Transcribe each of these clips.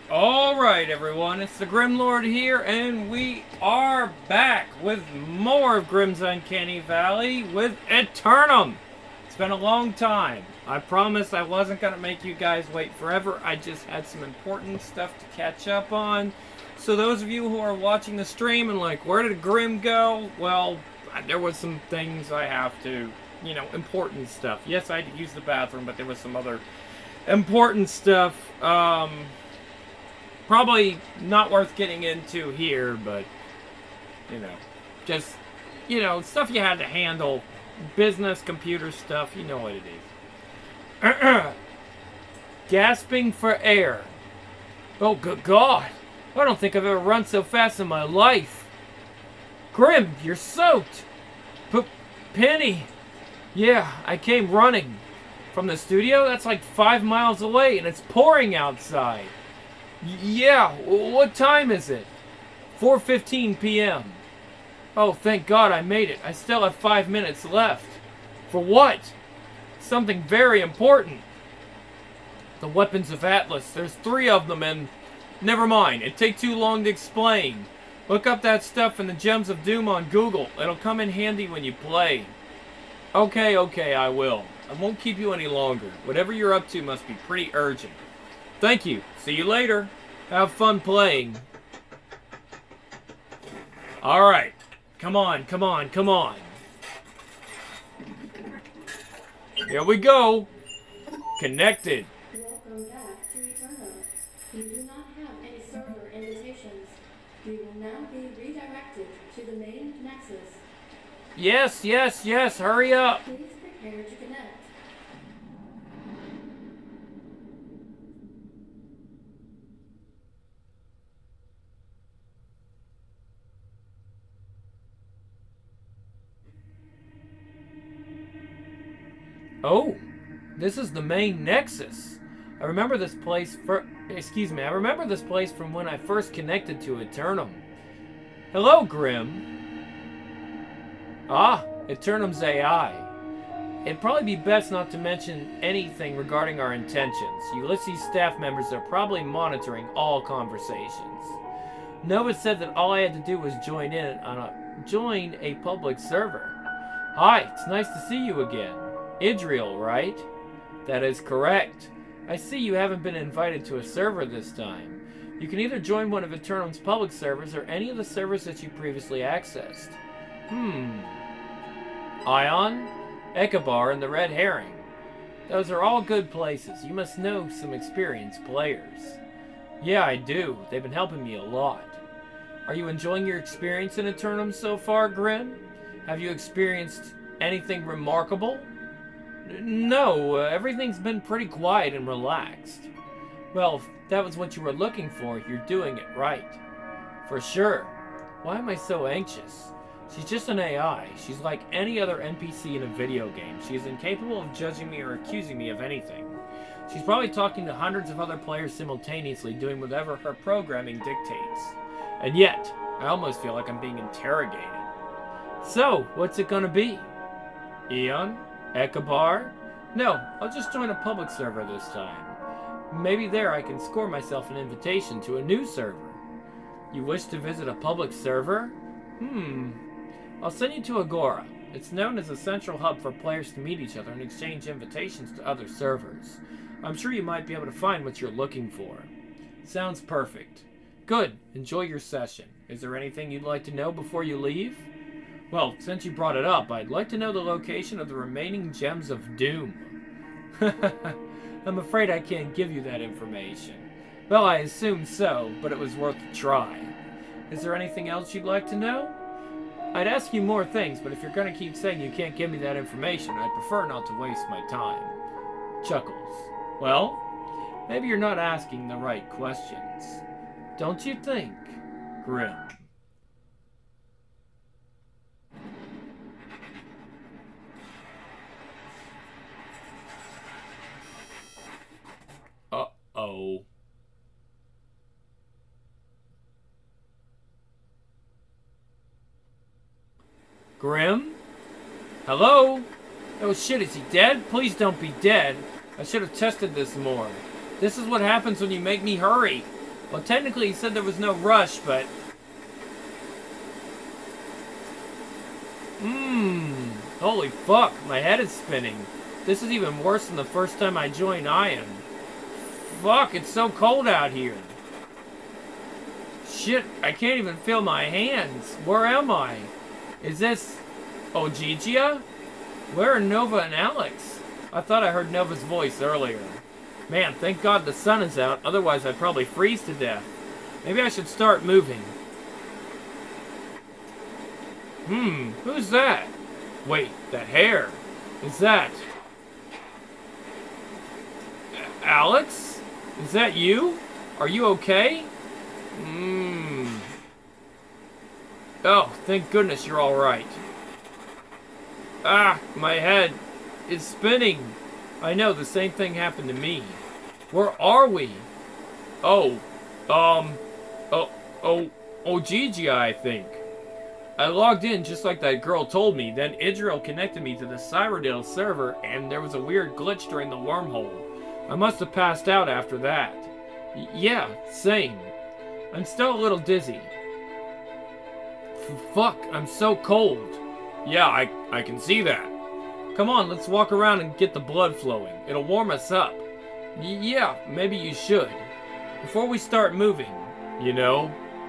Alright everyone, it's the Grimlord here, and we are back with more of Grimm's Uncanny Valley with Eternum. It's been a long time. I promised I wasn't going to make you guys wait forever. I just had some important stuff to catch up on. So those of you who are watching the stream and like, where did Grimm go? Well, there was some things I have to, important stuff. Yes, I had to use the bathroom, but there was some other important stuff. Probably not worth getting into here, but, just, stuff you had to handle. Business, computer stuff, you know what it is. Gasping for air. Oh, good God. I don't think I've ever run so fast in my life. Grimm, you're soaked. Penny. Yeah, I came running. From the studio? That's like 5 miles away, and it's pouring outside. Yeah, what time is it? 4:15 p.m. Oh, thank God I made it. I still have 5 minutes left. For what? Something very important. The weapons of Atlas. There's 3 of them and... Never mind, it'd take too long to explain. Look up that stuff in the Gems of Doom on Google. It'll come in handy when you play. Okay, I will. I won't keep you any longer. Whatever you're up to must be pretty urgent. Thank you. See you later. Have fun playing. Alright. Come on. Here we go. Connected. Welcome back to Eternum. You do not have any server invitations. We will now be redirected to the main Nexus. Yes. Hurry up. Please prepare to connect. Oh, this is the main Nexus. I remember this place from when I first connected to Eternum. Hello, Grimm. Ah, Eternum's AI. It'd probably be best not to mention anything regarding our intentions. Ulysses staff members are probably monitoring all conversations. Nova said that all I had to do was join a public server. Hi, it's nice to see you again. Idriel, right? That is correct. I see you haven't been invited to a server this time. You can either join one of Eternum's public servers or any of the servers that you previously accessed. Ion, Ekabar, and the Red Herring. Those are all good places. You must know some experienced players. Yeah, I do. They've been helping me a lot. Are you enjoying your experience in Eternum so far, Grimm? Have you experienced anything remarkable? No, everything's been pretty quiet and relaxed. Well, if that was what you were looking for, you're doing it right. For sure. Why am I so anxious? She's just an AI. She's like any other NPC in a video game. She is incapable of judging me or accusing me of anything. She's probably talking to hundreds of other players simultaneously, doing whatever her programming dictates. And yet, I almost feel like I'm being interrogated. So, what's it gonna be? Eon? Ekabar? No, I'll just join a public server this time. Maybe there I can score myself an invitation to a new server. You wish to visit a public server? I'll send you to Agora. It's known as a central hub for players to meet each other and exchange invitations to other servers. I'm sure you might be able to find what you're looking for. Sounds perfect. Good. Enjoy your session. Is there anything you'd like to know before you leave? Well, since you brought it up, I'd like to know the location of the remaining Gems of Doom. I'm afraid I can't give you that information. Well, I assume so, but it was worth a try. Is there anything else you'd like to know? I'd ask you more things, but if you're going to keep saying you can't give me that information, I'd prefer not to waste my time. Chuckles. Well, maybe you're not asking the right questions. Don't you think, Grimm? Uh-oh. Grimm? Hello? Oh shit, is he dead? Please don't be dead. I should have tested this more. This is what happens when you make me hurry. Well, technically he said there was no rush, but... Holy fuck, my head is spinning. This is even worse than the first time I joined Ian. Fuck, it's so cold out here. Shit, I can't even feel my hands. Where am I? Is this... Ogygia? Where are Nova and Alex? I thought I heard Nova's voice earlier. Man, thank God the sun is out, otherwise I'd probably freeze to death. Maybe I should start moving. Who's that? Wait, that hair. Is that... Alex? Is that you? Are you okay? Oh, thank goodness you're alright. Ah, my head is spinning. I know, the same thing happened to me. Where are we? Ogygia, I think. I logged in just like that girl told me, then Idril connected me to the Cyrodiil server, and there was a weird glitch during the wormhole. I must have passed out after that. Yeah, same. I'm still a little dizzy. Fuck, I'm so cold. Yeah, I can see that. Come on, let's walk around and get the blood flowing. It'll warm us up. Yeah, maybe you should. Before we start moving, you know.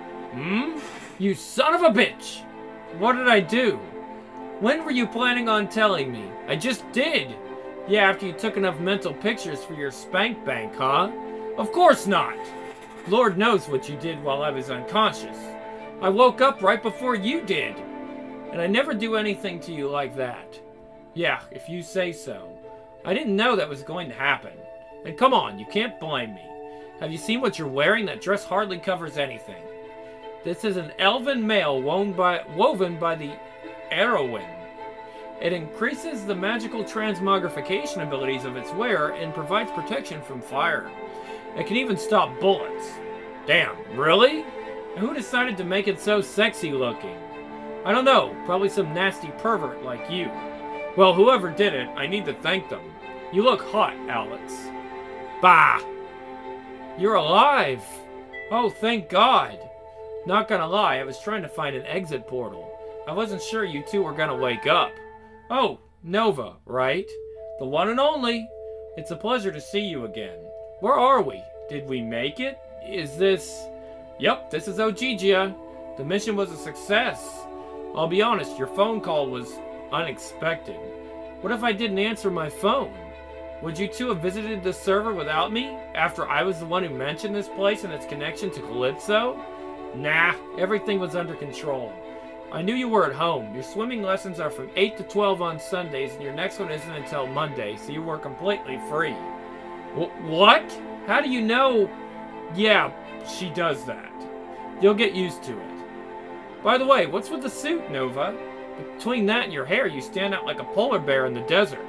You son of a bitch! What did I do? When were you planning on telling me? I just did. Yeah, after you took enough mental pictures for your spank bank, huh? Of course not. Lord knows what you did while I was unconscious. I woke up right before you did. And I never do anything to you like that. Yeah, if you say so. I didn't know that was going to happen. And come on, you can't blame me. Have you seen what you're wearing? That dress hardly covers anything. This is an elven mail woven by the Erowyn. It increases the magical transmogrification abilities of its wearer and provides protection from fire. It can even stop bullets. Damn, really? And who decided to make it so sexy looking? I don't know, probably some nasty pervert like you. Well, whoever did it, I need to thank them. You look hot, Alex. Bah! You're alive! Oh, thank God! Not gonna lie, I was trying to find an exit portal. I wasn't sure you two were gonna wake up. Oh, Nova, right? The one and only. It's a pleasure to see you again. Where are we? Did we make it? Is this... Yep, this is Ogygia. The mission was a success. I'll be honest, your phone call was unexpected. What if I didn't answer my phone? Would you two have visited the server without me? After I was the one who mentioned this place and its connection to Calypso? Nah, everything was under control. I knew you were at home. Your swimming lessons are from 8 to 12 on Sundays, and your next one isn't until Monday, so you were completely free. What? How do you know? Yeah, she does that. You'll get used to it. By the way, what's with the suit, Nova? Between that and your hair, you stand out like a polar bear in the desert.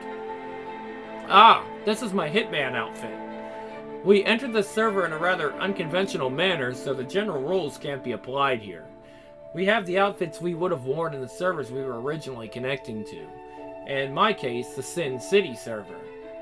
Ah, this is my hitman outfit. We entered the server in a rather unconventional manner, so the general rules can't be applied here. We have the outfits we would have worn in the servers we were originally connecting to. In my case, the Sin City server.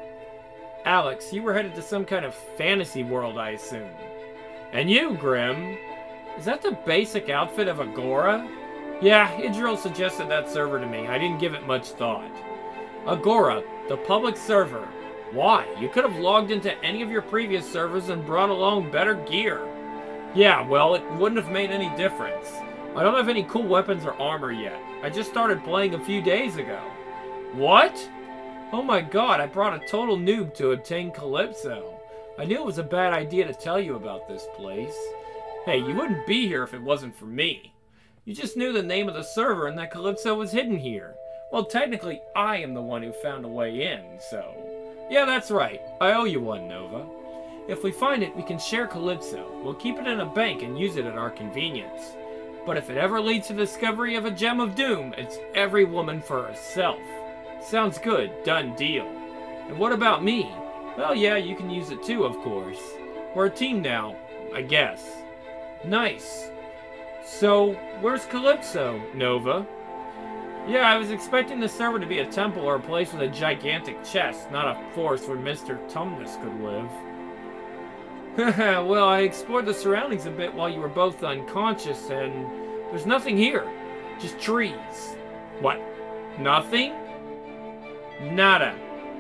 Alex, you were headed to some kind of fantasy world, I assume. And you, Grim? Is that the basic outfit of Agora? Yeah, Idril suggested that server to me. I didn't give it much thought. Agora, the public server. Why? You could have logged into any of your previous servers and brought along better gear. Yeah, well, it wouldn't have made any difference. I don't have any cool weapons or armor yet. I just started playing a few days ago. What? Oh my god, I brought a total noob to obtain Calypso. I knew it was a bad idea to tell you about this place. Hey, you wouldn't be here if it wasn't for me. You just knew the name of the server and that Calypso was hidden here. Well, technically, I am the one who found a way in, so... Yeah, that's right. I owe you one, Nova. If we find it, we can share Calypso. We'll keep it in a bank and use it at our convenience. But if it ever leads to the discovery of a gem of doom, it's every woman for herself. Sounds good. Done deal. And what about me? Well, yeah, you can use it too, of course. We're a team now, I guess. Nice. So, where's Calypso, Nova? Yeah, I was expecting the server to be a temple or a place with a gigantic chest, not a forest where Mr. Tumnus could live. Well, I explored the surroundings a bit while you were both unconscious, and there's nothing here. Just trees. What? Nothing? Nada.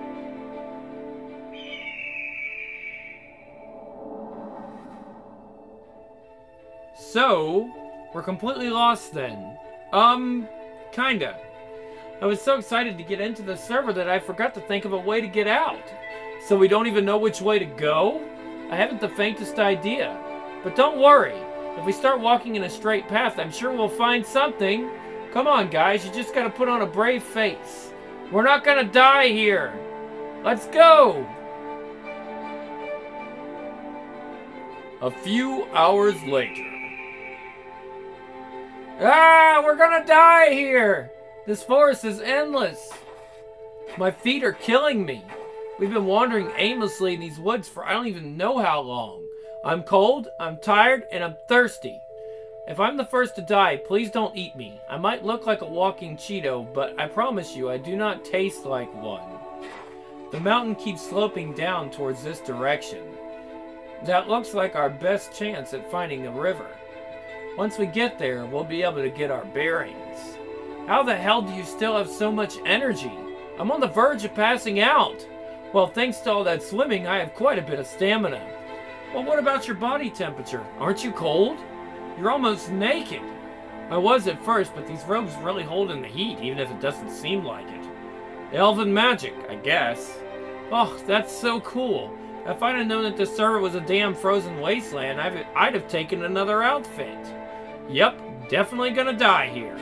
So, we're completely lost then. Kinda. I was so excited to get into the server that I forgot to think of a way to get out. So we don't even know which way to go? I haven't the faintest idea. But don't worry. If we start walking in a straight path, I'm sure we'll find something. Come on, guys. You just gotta put on a brave face. We're not gonna die here. Let's go! A few hours later. Ah, we're gonna die here! This forest is endless. My feet are killing me. We've been wandering aimlessly in these woods for I don't even know how long. I'm cold, I'm tired, and I'm thirsty. If I'm the first to die, please don't eat me. I might look like a walking Cheeto, but I promise you I do not taste like one. The mountain keeps sloping down towards this direction. That looks like our best chance at finding a river. Once we get there, we'll be able to get our bearings. How the hell do you still have so much energy? I'm on the verge of passing out. Well, thanks to all that swimming, I have quite a bit of stamina. Well, what about your body temperature? Aren't you cold? You're almost naked. I was at first, but these robes really hold in the heat, even if it doesn't seem like it. Elven magic, I guess. Oh, that's so cool. If I'd have known that this server was a damn frozen wasteland, I'd have taken another outfit. Yep, definitely gonna die here.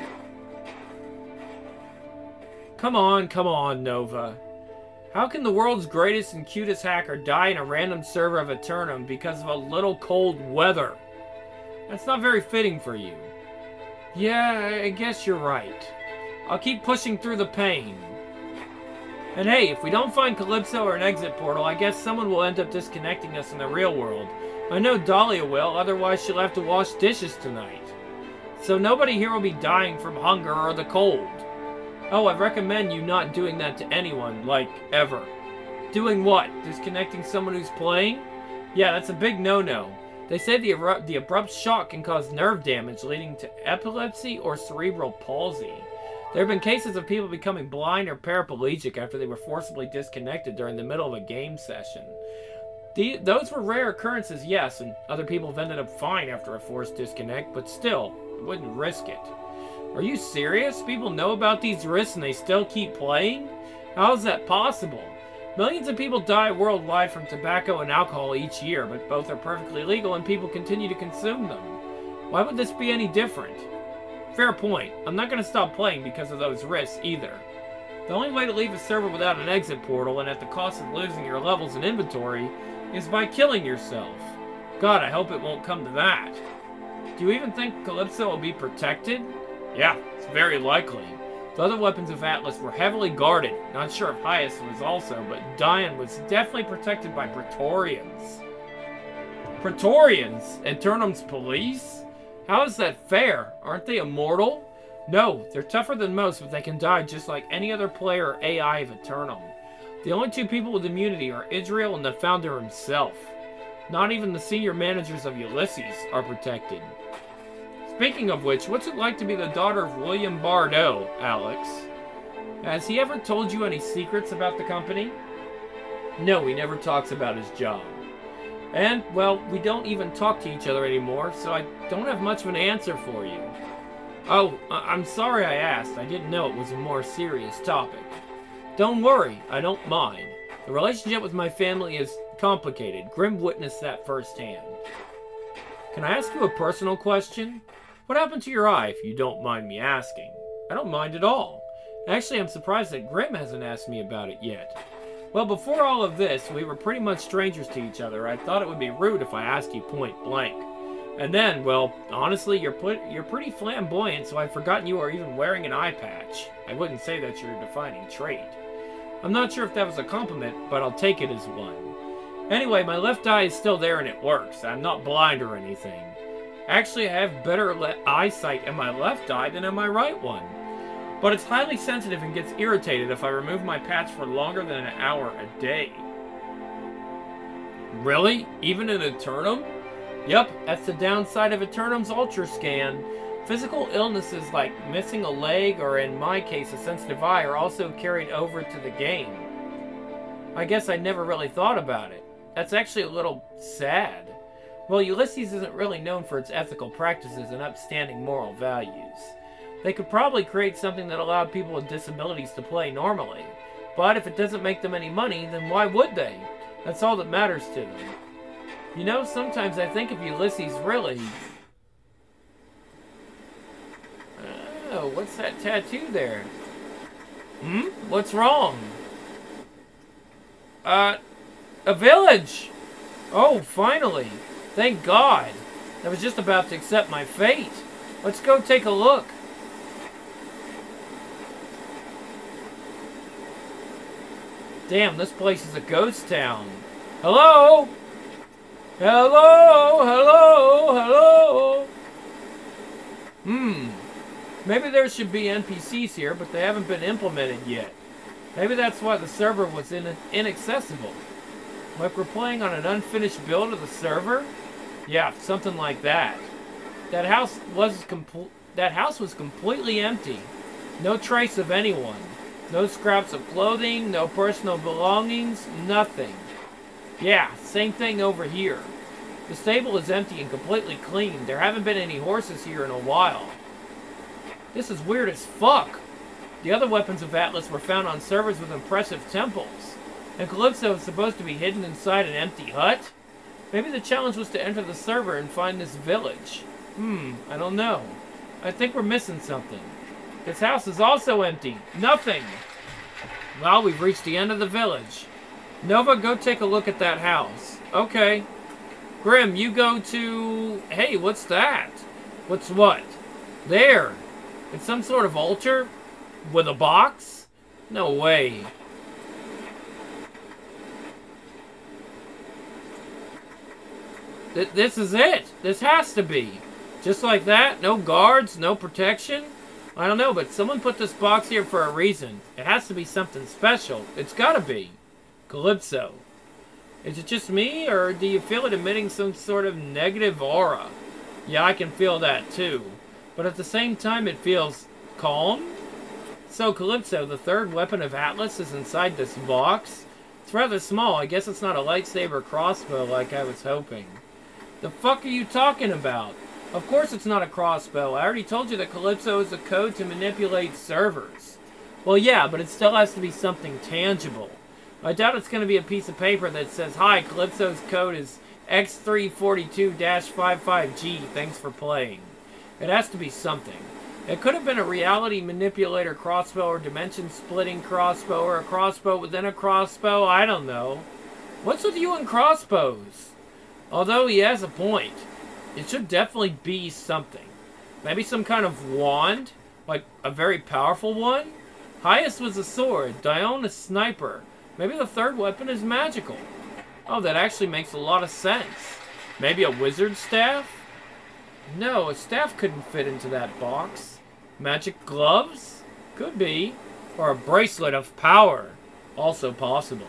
Come on, Nova. How can the world's greatest and cutest hacker die in a random server of Aeternum because of a little cold weather? That's not very fitting for you. Yeah, I guess you're right. I'll keep pushing through the pain. And hey, if we don't find Calypso or an exit portal, I guess someone will end up disconnecting us in the real world. I know Dahlia will, otherwise she'll have to wash dishes tonight. So nobody here will be dying from hunger or the cold. Oh, I recommend you not doing that to anyone, like, ever. Doing what? Disconnecting someone who's playing? Yeah, that's a big no-no. They say the abrupt shock can cause nerve damage, leading to epilepsy or cerebral palsy. There have been cases of people becoming blind or paraplegic after they were forcibly disconnected during the middle of a game session. Those were rare occurrences, yes, and other people have ended up fine after a forced disconnect, but still, I wouldn't risk it. Are you serious? People know about these risks and they still keep playing? How is that possible? Millions of people die worldwide from tobacco and alcohol each year, but both are perfectly legal and people continue to consume them. Why would this be any different? Fair point. I'm not going to stop playing because of those risks either. The only way to leave a server without an exit portal and at the cost of losing your levels and inventory is by killing yourself. God, I hope it won't come to that. Do you even think Calypso will be protected? Yeah, it's very likely. The other weapons of Atlas were heavily guarded. Not sure if Hyas was also, but Dian was definitely protected by Praetorians. Praetorians? Aeternum's police? How is that fair? Aren't they immortal? No, they're tougher than most, but they can die just like any other player or AI of Aeternum. The only two people with immunity are Israel and the founder himself. Not even the senior managers of Ulysses are protected. Speaking of which, what's it like to be the daughter of William Bardot, Alex? Has he ever told you any secrets about the company? No, he never talks about his job. And, well, we don't even talk to each other anymore, so I don't have much of an answer for you. Oh, I'm sorry I asked. I didn't know it was a more serious topic. Don't worry, I don't mind. The relationship with my family is complicated. Grim witnessed that firsthand. Can I ask you a personal question? What happened to your eye, if you don't mind me asking? I don't mind at all. Actually, I'm surprised that Grim hasn't asked me about it yet. Well, before all of this, we were pretty much strangers to each other. I thought it would be rude if I asked you point blank. And then, well, honestly, you're pretty flamboyant, so I've forgotten you are even wearing an eye patch. I wouldn't say that's your defining trait. I'm not sure if that was a compliment, but I'll take it as one. Anyway, my left eye is still there and it works. I'm not blind or anything. Actually, I have better eyesight in my left eye than in my right one. But it's highly sensitive and gets irritated if I remove my patch for longer than an hour a day. Really? Even in Eternum? Yup, that's the downside of Eternum's Ultra Scan. Physical illnesses like missing a leg, or in my case a sensitive eye, are also carried over to the game. I guess I never really thought about it. That's actually a little sad. Well, Ulysses isn't really known for its ethical practices and upstanding moral values. They could probably create something that allowed people with disabilities to play normally. But if it doesn't make them any money, then why would they? That's all that matters to them. You know, sometimes I think if Ulysses really... Oh, what's that tattoo there? What's wrong? A village! Oh, finally. Thank God. I was just about to accept my fate. Let's go take a look. Damn, this place is a ghost town. Hello? Hello? Hello? Hello? Maybe there should be NPCs here, but they haven't been implemented yet. Maybe that's why the server was inaccessible. Like we're playing on an unfinished build of the server? Yeah, something like that. That house was completely empty. No trace of anyone. No scraps of clothing, no personal belongings, nothing. Yeah, same thing over here. The stable is empty and completely clean. There haven't been any horses here in a while. This is weird as fuck. The other weapons of Atlas were found on servers with impressive temples. And Calypso is supposed to be hidden inside an empty hut? Maybe the challenge was to enter the server and find this village. I don't know. I think we're missing something. This house is also empty. Nothing. Well, we've reached the end of the village. Nova, go take a look at that house. Okay. Grim, you go to... Hey, what's that? What's what? There. It's some sort of altar? With a box? No way. This is it. This has to be. Just like that? No guards? No protection? I don't know, but someone put this box here for a reason. It has to be something special. It's gotta be. Calypso. Is it just me, or do you feel it emitting some sort of negative aura? Yeah, I can feel that too. But at the same time, it feels calm? So, Calypso, the third weapon of Atlas is inside this box? It's rather small. I guess it's not a lightsaber crossbow like I was hoping. The fuck are you talking about? Of course it's not a crossbow. I already told you that Calypso is a code to manipulate servers. Well, yeah, but it still has to be something tangible. I doubt it's going to be a piece of paper that says, "Hi, Calypso's code is X342-55G. Thanks for playing." It has to be something. It could have been a reality manipulator crossbow, or dimension-splitting crossbow, or a crossbow within a crossbow. I don't know. What's with you and crossbows? Although he has a point. It should definitely be something. Maybe some kind of wand? Like a very powerful one? Highest was a sword. Dione a sniper. Maybe the third weapon is magical. Oh, that actually makes a lot of sense. Maybe a wizard staff? No, a staff couldn't fit into that box. Magic gloves? Could be. Or a bracelet of power. Also possible.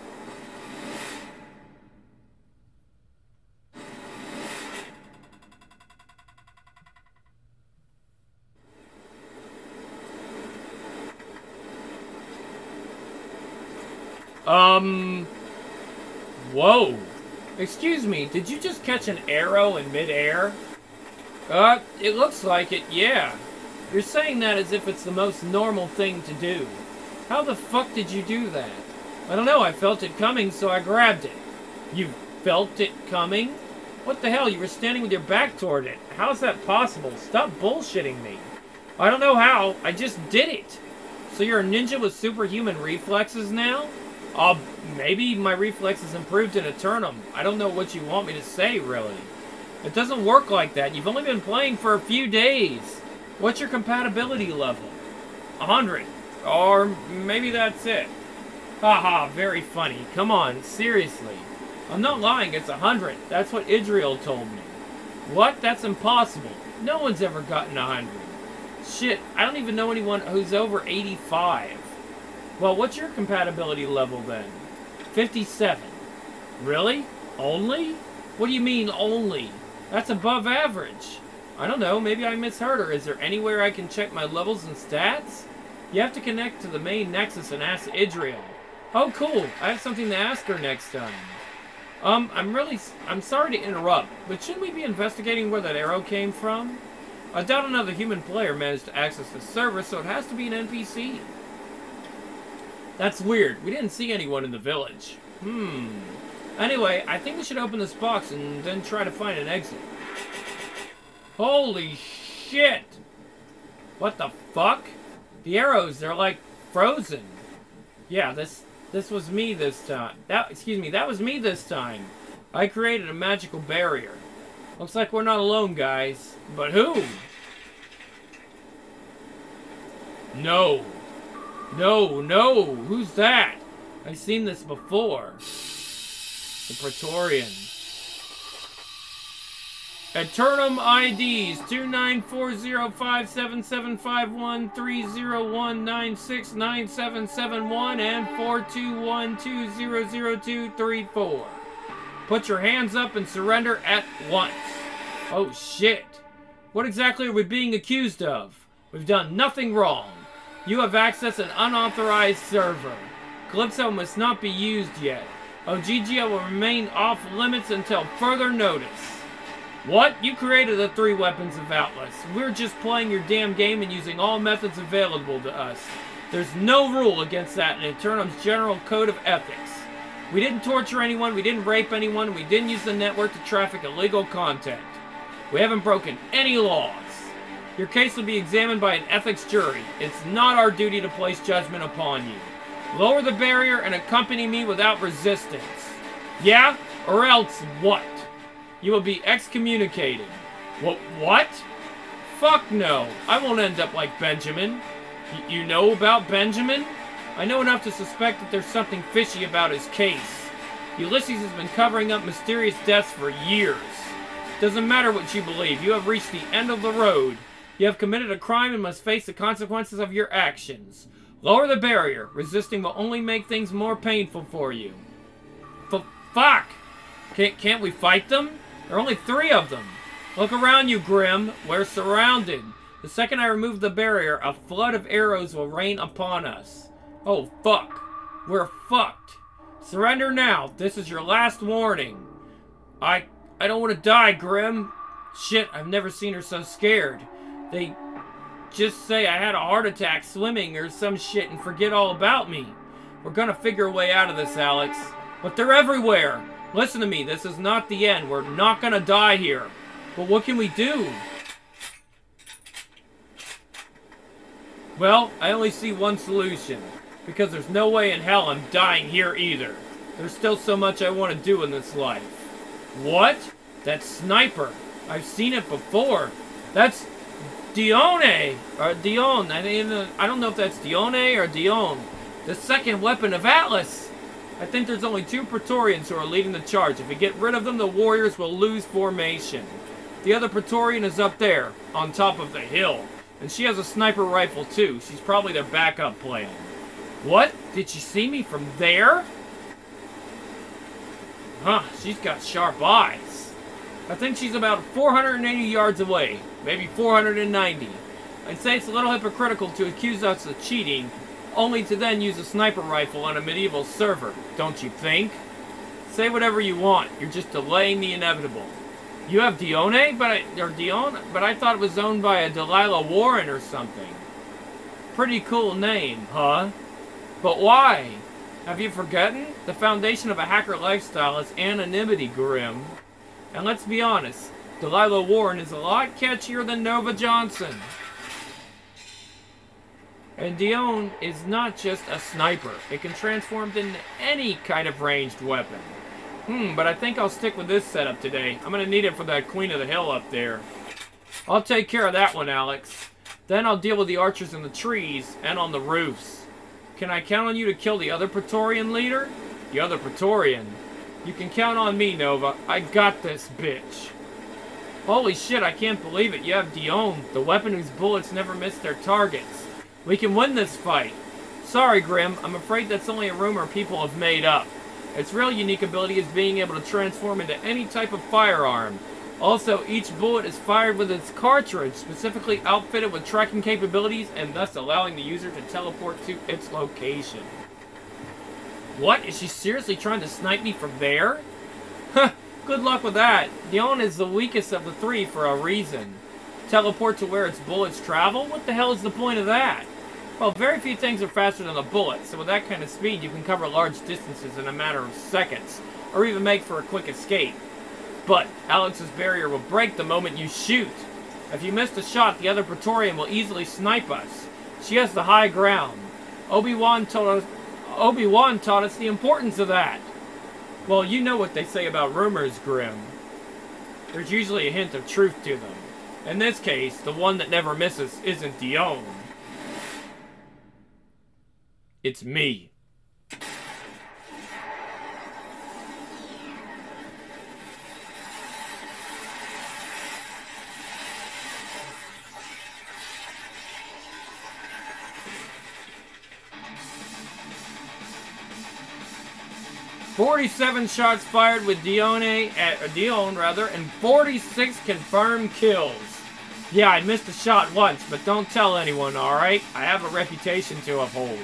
Whoa. Excuse me, did you just catch an arrow in midair? It looks like it, yeah. You're saying that as if it's the most normal thing to do. How the fuck did you do that? I don't know, I felt it coming, so I grabbed it. You felt it coming? What the hell, you were standing with your back toward it. How's that possible? Stop bullshitting me. I don't know how, I just did it. So you're a ninja with superhuman reflexes now? Maybe my reflexes improved in Eternum. I don't know what you want me to say, really. It doesn't work like that. You've only been playing for a few days. What's your compatibility level? 100. Or maybe that's it. Haha, very funny. Come on, seriously. I'm not lying, it's 100. That's what Idriel told me. What? That's impossible. No one's ever gotten 100. Shit, I don't even know anyone who's over 85. Well, what's your compatibility level then? 57. Really? Only? What do you mean, only? That's above average. I don't know, maybe I misheard her. Is there anywhere I can check my levels and stats? You have to connect to the main nexus and ask Idriel. Oh, cool. I have something to ask her next time. I'm sorry to interrupt, but shouldn't we be investigating where that arrow came from? I doubt another human player managed to access the server, so it has to be an NPC. That's weird. We didn't see anyone in the village. Anyway, I think we should open this box and then try to find an exit. Holy shit! What the fuck? The arrows, they're like frozen. Yeah, this was me this time. That was me this time. I created a magical barrier. Looks like we're not alone, guys. But who? No. No. Who's that? I've seen this before. The Praetorian. Eternum IDs 294057751301969771 and 421200234. Put your hands up and surrender at once. Oh shit. What exactly are we being accused of? We've done nothing wrong. You have accessed an unauthorized server. Calypso must not be used yet. Ogygia will remain off limits until further notice. What? You created the 3 weapons of Atlas. We're just playing your damn game and using all methods available to us. There's no rule against that in Eternum's General Code of Ethics. We didn't torture anyone, we didn't rape anyone, we didn't use the network to traffic illegal content. We haven't broken any laws. Your case will be examined by an ethics jury. It's not our duty to place judgment upon you. Lower the barrier and accompany me without resistance. Yeah? Or else what? You will be excommunicated. What? Fuck no. I won't end up like Benjamin. You know about Benjamin? I know enough to suspect that there's something fishy about his case. Ulysses has been covering up mysterious deaths for years. Doesn't matter what you believe. You have reached the end of the road. You have committed a crime and must face the consequences of your actions. Lower the barrier. Resisting will only make things more painful for you. Fuck! Can't we fight them? There are only 3 of them. Look around you, Grim. We're surrounded. The second I remove the barrier, a flood of arrows will rain upon us. Oh, fuck. We're fucked. Surrender now. This is your last warning. I don't want to die, Grim. Shit, I've never seen her so scared. They just say I had a heart attack swimming or some shit and forget all about me. We're gonna figure a way out of this, Alex. But they're everywhere. Listen to me, this is not the end. We're not gonna die here. But what can we do? Well, I only see one solution. Because there's no way in hell I'm dying here either. There's still so much I want to do in this life. What? That sniper. I've seen it before. That's Dione. Or Dion. I don't know if that's Dione or Dion. The second weapon of Atlas. I think there's only 2 Praetorians who are leading the charge. If we get rid of them, the warriors will lose formation. The other Praetorian is up there, on top of the hill. And she has a sniper rifle too. She's probably their backup plan. What? Did she see me from there? Huh, she's got sharp eyes. I think she's about 480 yards away. Maybe 490. I'd say it's a little hypocritical to accuse us of cheating, only to then use a sniper rifle on a medieval server, don't you think? Say whatever you want, you're just delaying the inevitable. You have Dione? But I thought it was owned by a Delilah Warren or something. Pretty cool name, huh? But why? Have you forgotten? The foundation of a hacker lifestyle is anonymity, Grim. And let's be honest, Delilah Warren is a lot catchier than Nova Johnson. And Dione is not just a sniper. It can transform into any kind of ranged weapon. But I think I'll stick with this setup today. I'm gonna need it for that Queen of the Hill up there. I'll take care of that one, Alex. Then I'll deal with the archers in the trees and on the roofs. Can I count on you to kill the other Praetorian leader? The other Praetorian? You can count on me, Nova. I got this bitch. Holy shit, I can't believe it. You have Dione, the weapon whose bullets never miss their targets. We can win this fight. Sorry, Grim. I'm afraid that's only a rumor people have made up. Its real unique ability is being able to transform into any type of firearm. Also, each bullet is fired with its cartridge, specifically outfitted with tracking capabilities and thus allowing the user to teleport to its location. What? Is she seriously trying to snipe me from there? Huh, good luck with that. Dion is the weakest of the three for a reason. Teleport to where its bullets travel? What the hell is the point of that? Well, very few things are faster than a bullet, so with that kind of speed you can cover large distances in a matter of seconds, or even make for a quick escape. But Alex's barrier will break the moment you shoot. If you miss the shot, the other Praetorian will easily snipe us. She has the high ground. Obi-Wan taught us the importance of that. Well, you know what they say about rumors, Grim. There's usually a hint of truth to them. In this case, the one that never misses isn't Dion. It's me. "47 shots fired with Dion, and 46 confirmed kills. Yeah, I missed a shot once, but don't tell anyone, alright? I have a reputation to uphold.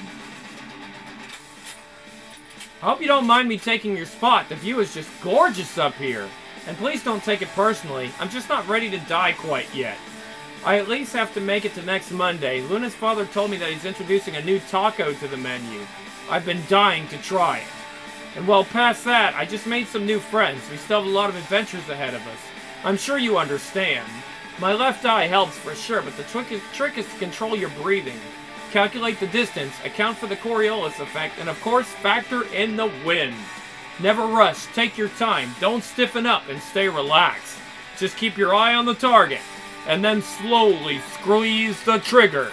I hope you don't mind me taking your spot. The view is just gorgeous up here. And please don't take it personally. I'm just not ready to die quite yet. I at least have to make it to next Monday. Luna's father told me that he's introducing a new taco to the menu. I've been dying to try it. And well, past that, I just made some new friends. We still have a lot of adventures ahead of us. I'm sure you understand. My left eye helps for sure, but the trick is to control your breathing. Calculate the distance, account for the Coriolis effect, and of course, factor in the wind. Never rush, take your time, don't stiffen up, and stay relaxed. Just keep your eye on the target, and then slowly squeeze the trigger.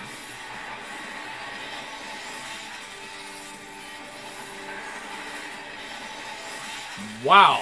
Wow.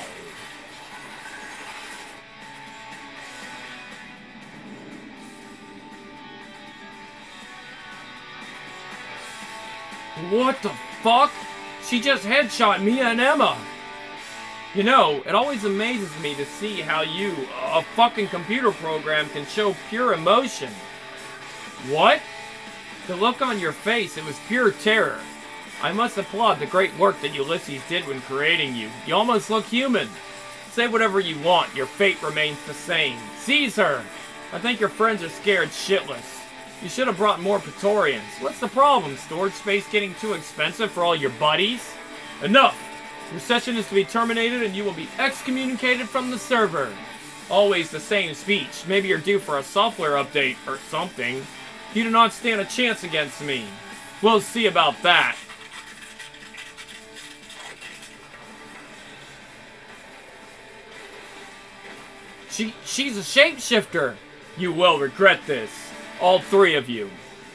What the fuck? She just headshot Mia and Emma. You know, it always amazes me to see how you, a fucking computer program, can show pure emotion. What? The look on your face, it was pure terror. I must applaud the great work that Ulysses did when creating you. You almost look human. Say whatever you want, your fate remains the same. Seize her! I think your friends are scared shitless. You should have brought more Praetorians. What's the problem? Storage space getting too expensive for all your buddies? Enough! Your session is to be terminated and you will be excommunicated from the server. Always the same speech. Maybe you're due for a software update or something. You do not stand a chance against me. We'll see about that. She's a shapeshifter. You will regret this. All three of you.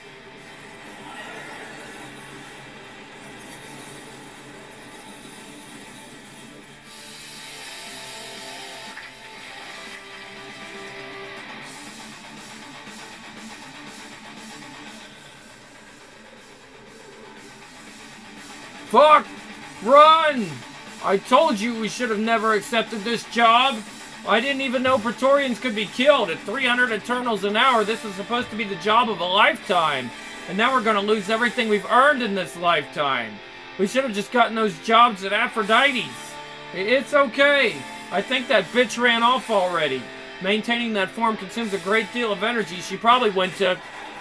Fuck! Run! I told you we should have never accepted this job. I didn't even know Praetorians could be killed. At 300 Eternals an hour, this was supposed to be the job of a lifetime. And now we're gonna lose everything we've earned in this lifetime. We should have just gotten those jobs at Aphrodite's. It's okay. I think that bitch ran off already. Maintaining that form consumes a great deal of energy. She probably went to...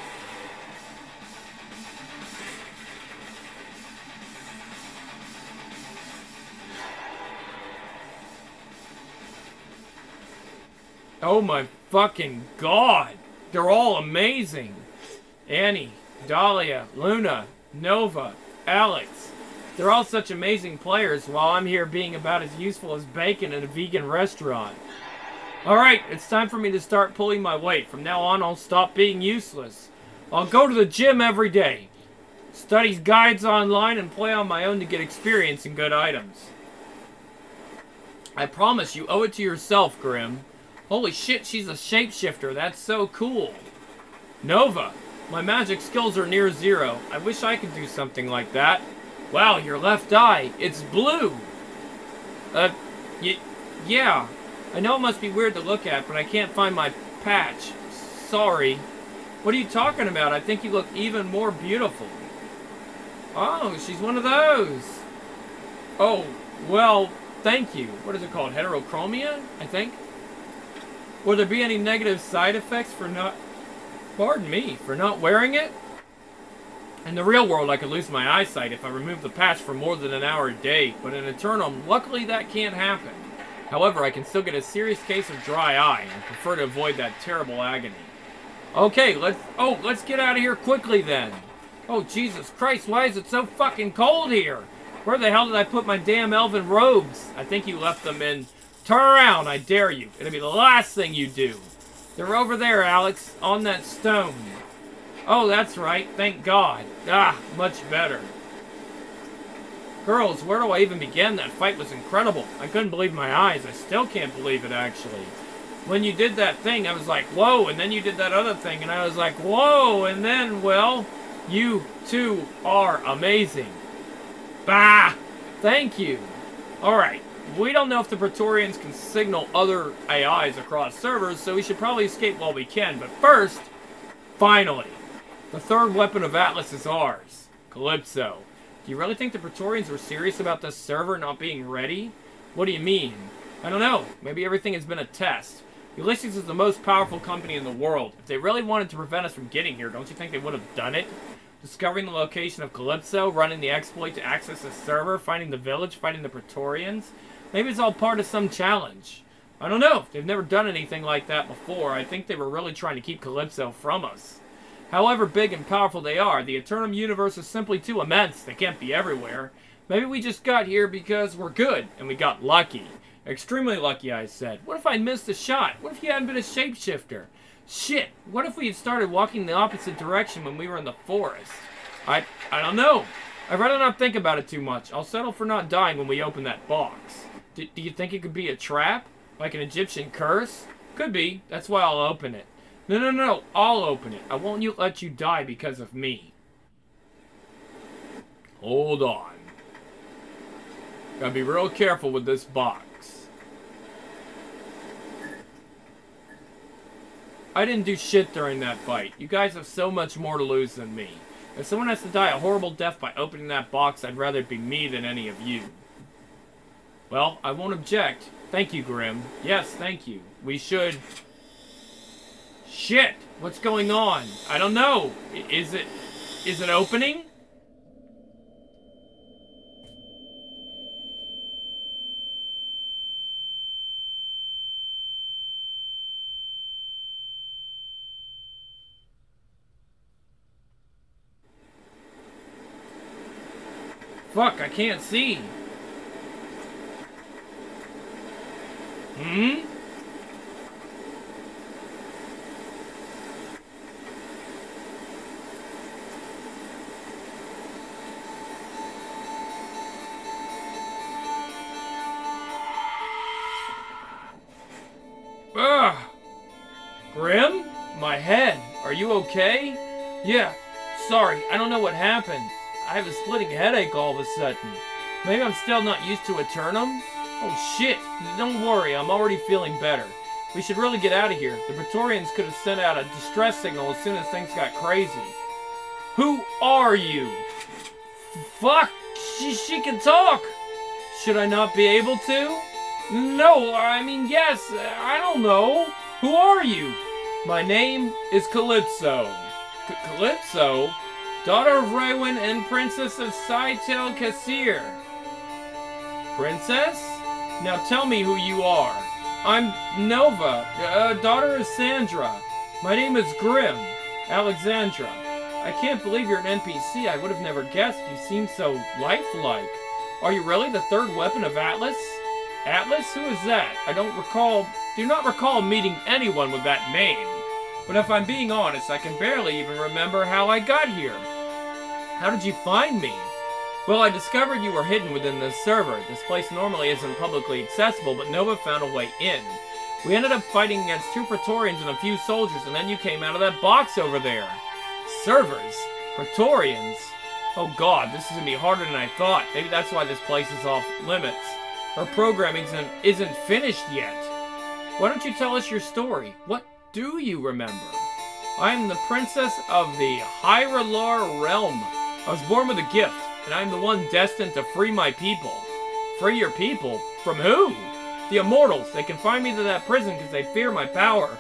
Oh my fucking god! They're all amazing! Annie, Dahlia, Luna, Nova, Alex. They're all such amazing players while I'm here being about as useful as bacon in a vegan restaurant. Alright, it's time for me to start pulling my weight. From now on, I'll stop being useless. I'll go to the gym every day. Study guides online and play on my own to get experience and good items. I promise you owe it to yourself, Grim. Holy shit, she's a shapeshifter. That's so cool. Nova, my magic skills are near zero. I wish I could do something like that. Wow, your left eye, it's blue. Yeah. I know it must be weird to look at, but I can't find my patch. Sorry. What are you talking about? I think you look even more beautiful. Oh, she's one of those. Oh, well, thank you. What is it called? Heterochromia, I think? Will there be any negative side effects for not... Pardon me, for not wearing it? In the real world, I could lose my eyesight if I remove the patch for more than an hour a day, but in Eternum, luckily that can't happen. However, I can still get a serious case of dry eye, and prefer to avoid that terrible agony. Okay, let's get out of here quickly then. Oh, Jesus Christ, why is it so fucking cold here? Where the hell did I put my damn elven robes? I think you left them in... Turn around, I dare you. It'll be the last thing you do. They're over there, Alex, on that stone. Oh, that's right, thank God. Ah, much better. Girls, where do I even begin? That fight was incredible. I couldn't believe my eyes. I still can't believe it, actually. When you did that thing, I was like, whoa, and then you did that other thing, and I was like, whoa, and then, well, you two are amazing. Bah! Thank you. Alright, we don't know if the Praetorians can signal other AIs across servers, so we should probably escape while we can, but first, finally, the third weapon of Atlas is ours, Calypso. Do you really think the Praetorians were serious about this server not being ready? What do you mean? I don't know. Maybe everything has been a test. Ulysses is the most powerful company in the world. If they really wanted to prevent us from getting here, don't you think they would have done it? Discovering the location of Calypso, running the exploit to access the server, finding the village, fighting the Praetorians. Maybe it's all part of some challenge. I don't know. They've never done anything like that before. I think they were really trying to keep Calypso from us. However big and powerful they are, the Eternum universe is simply too immense. They can't be everywhere. Maybe we just got here because we're good, and we got lucky. Extremely lucky, I said. What if I missed a shot? What if you hadn't been a shapeshifter? Shit, what if we had started walking the opposite direction when we were in the forest? I don't know. I'd rather not think about it too much. I'll settle for not dying when we open that box. Do you think it could be a trap? Like an Egyptian curse? Could be. That's why I'll open it. No. I'll open it. I won't let you die because of me. Hold on. Gotta be real careful with this box. I didn't do shit during that fight. You guys have so much more to lose than me. If someone has to die a horrible death by opening that box, I'd rather it be me than any of you. Well, I won't object. Thank you, Grim. Yes, thank you. We should... Shit! What's going on? I don't know. Is it opening? Fuck, I can't see. Ugh! Grim? My head. Are you okay? Yeah. Sorry, I don't know what happened. I have a splitting headache all of a sudden. Maybe I'm still not used to Eternum? Oh shit. Don't worry, I'm already feeling better. We should really get out of here. The Praetorians could have sent out a distress signal as soon as things got crazy. Who are you? Fuck! She can talk! Should I not be able to? No, I mean, yes, I don't know. Who are you? My name is Calypso. Calypso? Daughter of Raywin and Princess of Saitel Kassir. Princess? Now tell me who you are. I'm Nova, daughter of Sandra. My name is Grim, Alexandra. I can't believe you're an NPC. I would have never guessed. You seem so lifelike. Are you really the third weapon of Atlas? Atlas? Who is that? Do not recall meeting anyone with that name. But if I'm being honest, I can barely even remember how I got here. How did you find me? Well, I discovered you were hidden within this server. This place normally isn't publicly accessible, but Nova found a way in. We ended up fighting against 2 Praetorians and a few soldiers, and then you came out of that box over there. Servers? Praetorians? Oh god, this is gonna be harder than I thought. Maybe that's why this place is off limits. Her programming isn't finished yet. Why don't you tell us your story? What do you remember? I am the princess of the Hyralar realm. I was born with a gift, and I am the one destined to free my people. Free your people? From who? The immortals. They confined me to that prison because they fear my power.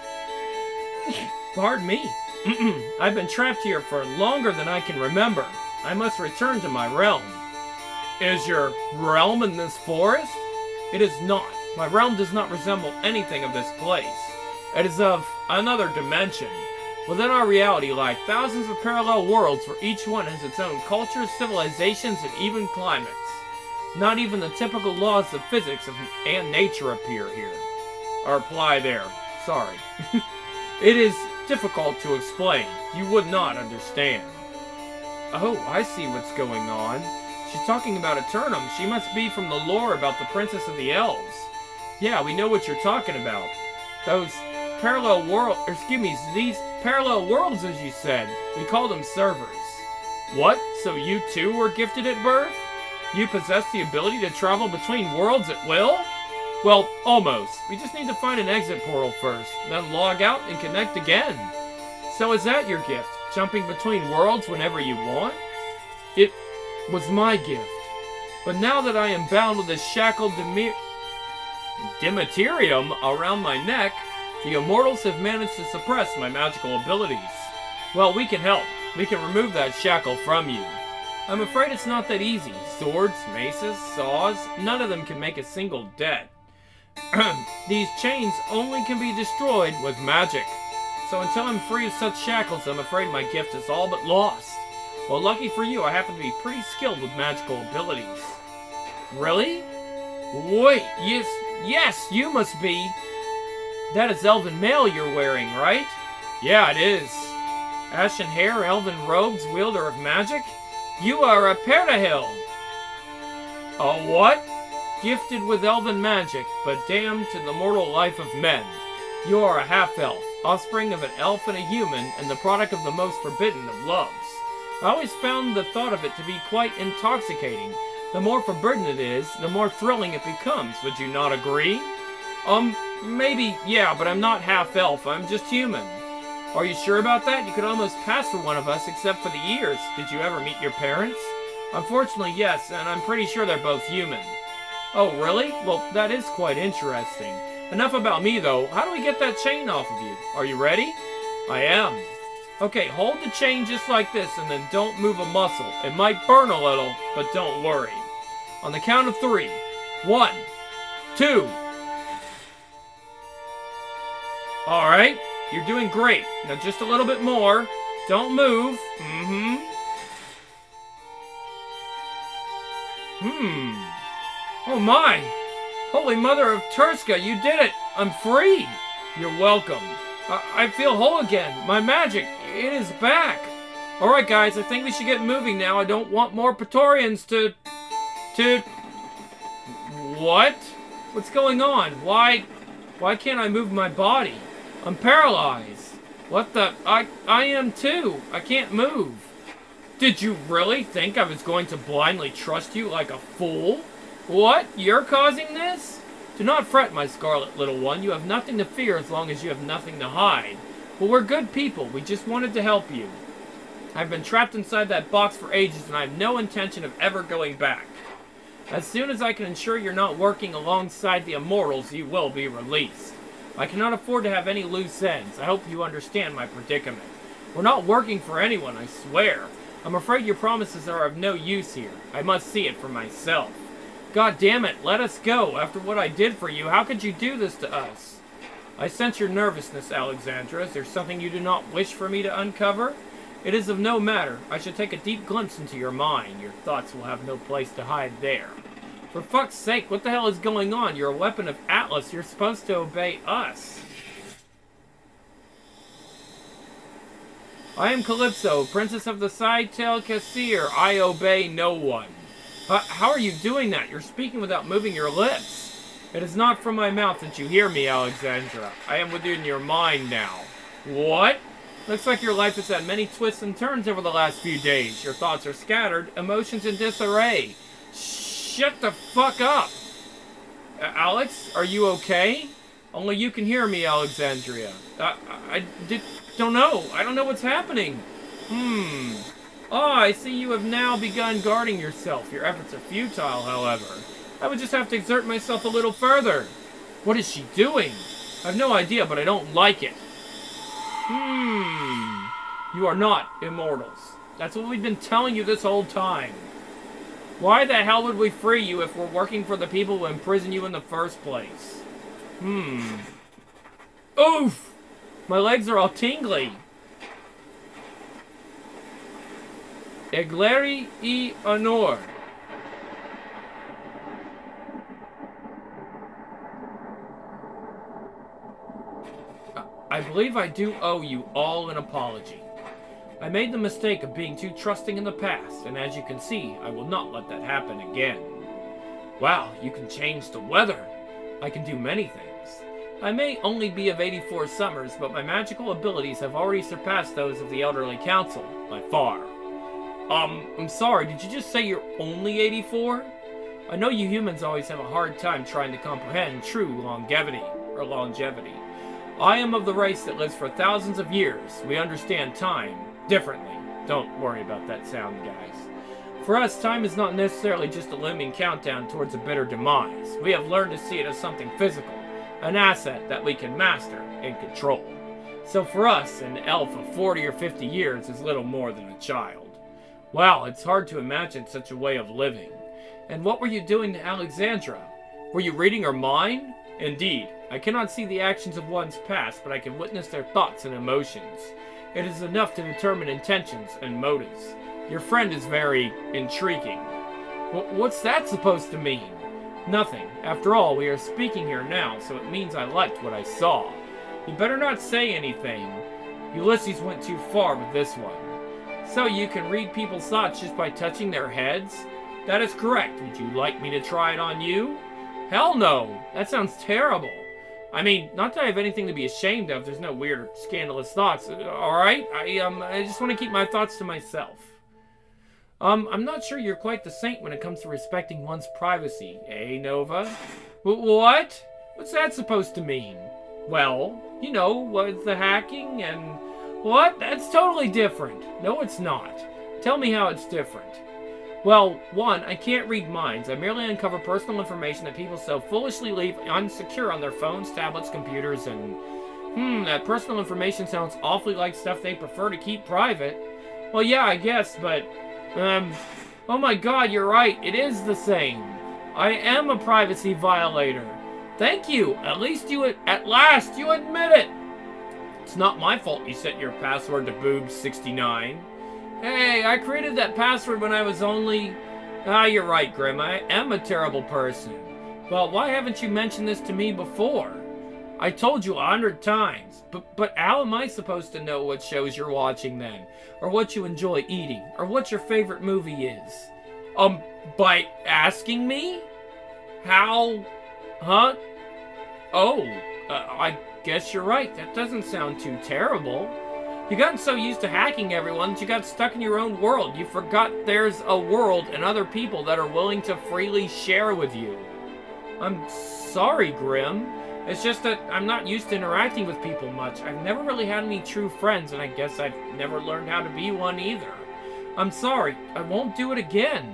Pardon me. I've been trapped here for longer than I can remember. I must return to my realm. Is your realm in this forest? It is not. My realm does not resemble anything of this place. It is of another dimension. Within our reality lie thousands of parallel worlds where each one has its own cultures, civilizations, and even climates. Not even the typical laws of physics and nature appear here. Or apply there. Sorry. It is difficult to explain. You would not understand. Oh, I see what's going on. She's talking about Eternum. She must be from the lore about the Princess of the Elves. Yeah, we know what you're talking about. Those parallel worlds, these parallel worlds, as you said. We call them servers. What? So you too were gifted at birth? You possess the ability to travel between worlds at will? Well, almost. We just need to find an exit portal first, then log out and connect again. So is that your gift? Jumping between worlds whenever you want? It was my gift. But now that I am bound with this shackled Dematerium around my neck, the immortals have managed to suppress my magical abilities. Well, we can help. We can remove that shackle from you. I'm afraid it's not that easy. Swords, maces, saws, none of them can make a single dent. These chains only can be destroyed with magic. So until I'm free of such shackles, I'm afraid my gift is all but lost. Well, lucky for you, I happen to be pretty skilled with magical abilities. Really? Wait, yes, you must be. That is elven mail you're wearing, right? Yeah, it is. Ashen hair, elven robes, wielder of magic? You are a Perahil. A what? Gifted with elven magic, but damned to the mortal life of men. You are a half-elf, offspring of an elf and a human, and the product of the most forbidden of loves. I always found the thought of it to be quite intoxicating. The more forbidden it is, the more thrilling it becomes. Would you not agree? Maybe, yeah, but I'm not half-elf. I'm just human. Are you sure about that? You could almost pass for one of us, except for the ears. Did you ever meet your parents? Unfortunately, yes, and I'm pretty sure they're both human. Oh, really? Well, that is quite interesting. Enough about me, though. How do we get that chain off of you? Are you ready? I am. Okay, hold the chain just like this, and then don't move a muscle. It might burn a little, but don't worry. On the count of 3. 1, 2. Alright, you're doing great. Now just a little bit more. Don't move. Oh my! Holy Mother of Turska, you did it! I'm free! You're welcome. I feel whole again. My magic, it is back. Alright guys, I think we should get moving now. I don't want more Praetorians to... What? What's going on? Why can't I move my body? I'm paralyzed. What the... I am too. I can't move. Did you really think I was going to blindly trust you like a fool? What? You're causing this? Do not fret, my scarlet little one. You have nothing to fear as long as you have nothing to hide. Well, we're good people. We just wanted to help you. I've been trapped inside that box for ages, and I have no intention of ever going back. As soon as I can ensure you're not working alongside the immortals, you will be released. I cannot afford to have any loose ends. I hope you understand my predicament. We're not working for anyone, I swear. I'm afraid your promises are of no use here. I must see it for myself. God damn it, let us go. After what I did for you, how could you do this to us? I sense your nervousness, Alexandra. Is there something you do not wish for me to uncover? It is of no matter. I should take a deep glimpse into your mind. Your thoughts will have no place to hide there. For fuck's sake, what the hell is going on? You're a weapon of Atlas. You're supposed to obey us. I am Calypso, Princess of the Side-Tail Kassir. I obey no one. How are you doing that? You're speaking without moving your lips. It is not from my mouth that you hear me, Alexandra. I am within your mind now. What? Looks like your life has had many twists and turns over the last few days. Your thoughts are scattered, emotions in disarray. Shut the fuck up! Alex, are you okay? Only you can hear me, Alexandria. Don't know. I don't know what's happening. I see you have now begun guarding yourself. Your efforts are futile, however. I would just have to exert myself a little further. What is she doing? I have no idea, but I don't like it. You are not immortals. That's what we've been telling you this whole time. Why the hell would we free you if we're working for the people who imprison you in the first place? Oof! My legs are all tingly. Egleri y honor. I believe I do owe you all an apology. I made the mistake of being too trusting in the past, and as you can see, I will not let that happen again. Wow, you can change the weather. I can do many things. I may only be of 84 summers, but my magical abilities have already surpassed those of the Elderly Council, by far. I'm sorry, did you just say you're only 84? I know you humans always have a hard time trying to comprehend true longevity. I am of the race that lives for thousands of years. We understand time differently. Don't worry about that sound, guys. For us, time is not necessarily just a looming countdown towards a bitter demise. We have learned to see it as something physical, an asset that we can master and control. So for us, an elf of 40 or 50 years is little more than a child. Wow, it's hard to imagine such a way of living. And what were you doing to Alexandra? Were you reading her mind? Indeed, I cannot see the actions of one's past, but I can witness their thoughts and emotions. It is enough to determine intentions and motives. Your friend is very intriguing. What's that supposed to mean? Nothing. After all, we are speaking here now, so it means I liked what I saw. You better not say anything. Ulysses went too far with this one. So you can read people's thoughts just by touching their heads? That is correct. Would you like me to try it on you? Hell no! That sounds terrible. I mean, not that I have anything to be ashamed of. There's no weird or scandalous thoughts. Alright? I just want to keep my thoughts to myself. I'm not sure you're quite the saint when it comes to respecting one's privacy, eh, Nova? What? What's that supposed to mean? Well, you know, with the hacking and... What? That's totally different. No, it's not. Tell me how it's different. Well, one, I can't read minds. I merely uncover personal information that people so foolishly leave unsecure on their phones, tablets, computers, and... that personal information sounds awfully like stuff they prefer to keep private. Well, yeah, I guess, but... Oh my god, you're right. It is the same. I am a privacy violator. Thank you. At last you admit it. It's not my fault you set your password to boobs69. Hey, I created that password when I was only... you're right, Grim. I am a terrible person. Well, why haven't you mentioned this to me before? I told you 100 times. But how am I supposed to know what shows you're watching then? Or what you enjoy eating? Or what your favorite movie is? By asking me? How? Huh? Oh, I guess you're right. That doesn't sound too terrible. You got so used to hacking everyone that you got stuck in your own world. You forgot there's a world and other people that are willing to freely share with you. I'm sorry, Grim. It's just that I'm not used to interacting with people much. I've never really had any true friends, and I guess I've never learned how to be one either. I'm sorry. I won't do it again.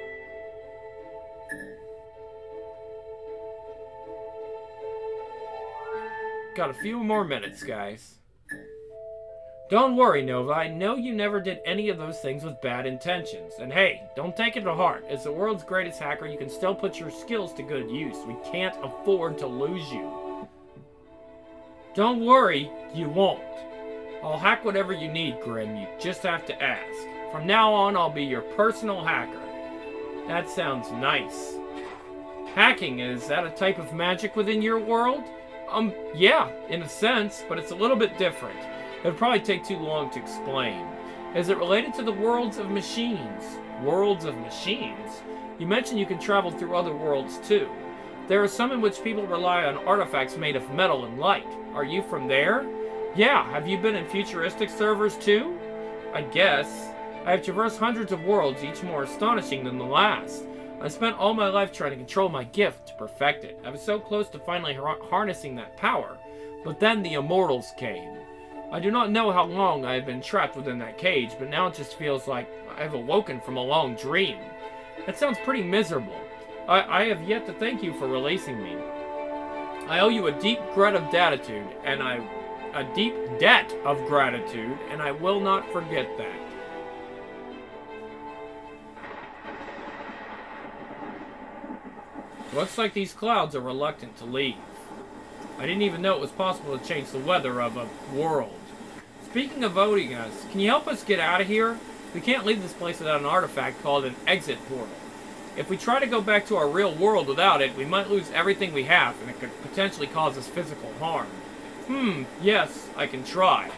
Got a few more minutes, guys. Don't worry, Nova. I know you never did any of those things with bad intentions. And hey, don't take it to heart. As the world's greatest hacker, you can still put your skills to good use. We can't afford to lose you. Don't worry, you won't. I'll hack whatever you need, Grim. You just have to ask. From now on, I'll be your personal hacker. That sounds nice. Hacking, is that a type of magic within your world? Yeah, in a sense, but it's a little bit different. It would probably take too long to explain. Is it related to the worlds of machines? Worlds of machines? You mentioned you can travel through other worlds too. There are some in which people rely on artifacts made of metal and light. Are you from there? Yeah, have you been in futuristic servers too? I guess. I have traversed hundreds of worlds, each more astonishing than the last. I spent all my life trying to control my gift to perfect it. I was so close to finally harnessing that power, but then the Immortals came. I do not know how long I have been trapped within that cage, but now it just feels like I have awoken from a long dream. That sounds pretty miserable. I have yet to thank you for releasing me. I owe you a deep debt of gratitude, and I will not forget that. Looks like these clouds are reluctant to leave. I didn't even know it was possible to change the weather of a world. Speaking of voting us, can you help us get out of here? We can't leave this place without an artifact called an exit portal. If we try to go back to our real world without it, we might lose everything we have, and it could potentially cause us physical harm. Yes, I can try.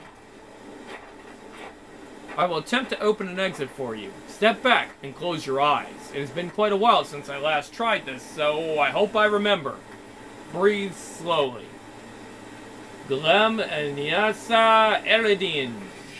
I will attempt to open an exit for you. Step back and close your eyes. It has been quite a while since I last tried this, so I hope I remember. Breathe slowly. Glem Nyasa Eridin.